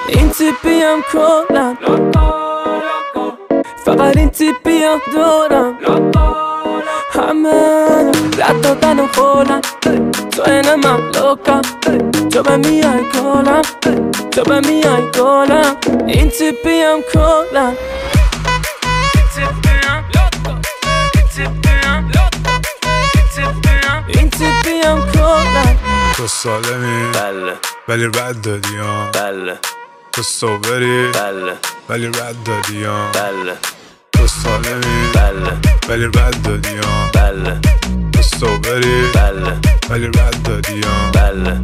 این تیپیم کلم، فقط این تیپیم دورم، همه رد دادن و خولم، تو این من لوکم، تو به میای گلم، تو به میای گلم. این تیپیم کلم، این تیپیم کلم. تو سالمی بله ولی رد دادی ها، بله تو صبری بله ولی رد دادی ها، بله تو سالمی بله ولی رد دادی ها، بله تو صبری بله ولی رد دادی ها. بله.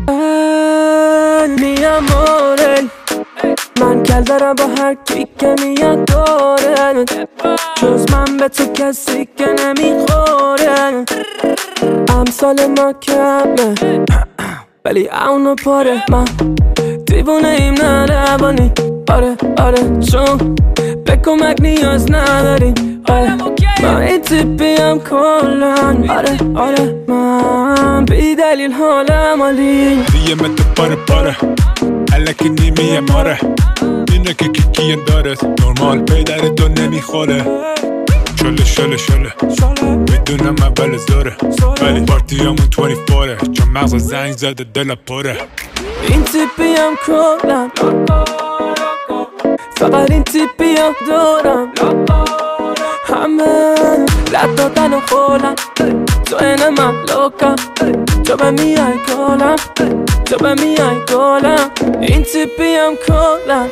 می اموره من کل دارم با هر کی که میاد دوره، جز من به تو کسی که نمیخوره. امثال ما کمه ولی اونو پاره، من دیوونه ایم نه روانی. آره آره چون به کمک نیاز نداریم. آره من این تیپیم کلن. آره آره من بی دلیل حالم عالی. دیگه من تو پاره پاره الکی نیمیه ماره، اینه که کیکیه دارت نرمال پیدر تو نمیخوره. شله شله شله میدونم اول زوره ولی پارتی همون 24 چون مغز زنگ زده دل پره. این تیپیم کلم، فقط این تیپیم دورم، همه رد دادن و خولم، تو این من لوکم، تو به میای گلم، تو به میای گلم. این تیپیم کلم،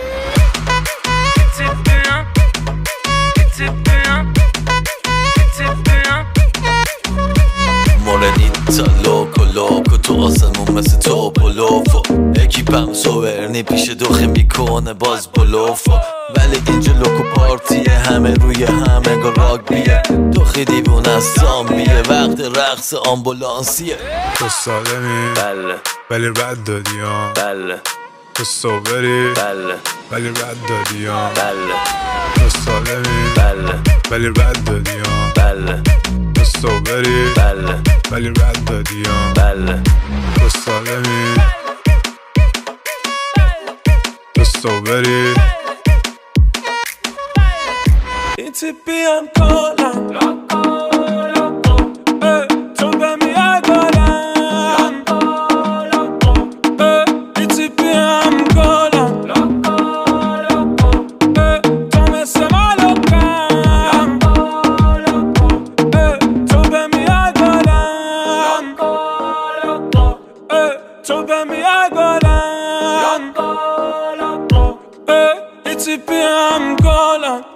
مورنیتا لوکو لوکو تو آسمون مثل تو پلوفو، اکیپم سوورنی پیش دوخه میکنه باز بلوفو، ولی اینجا لوکو پارتیه همه روی همه گا راگبیه، دوخی دیوونه از زامبیه وقت رقص آمبولانسیه. تو سالمی بله ولی رد دادی ها، بله تو صبری بله ولی رد دادی ها، بله تو سالمی بله ولی رد دادی ها، بله تو صبری بله ولی رد دادی ها، بله تو سالمی تو صبری. این تیپیم کلم، تو به میای گلم، این تیپیم کلم، تو مثل مالکم، تو به میای گلم، تو به میای گلم، این تیپیم کلم.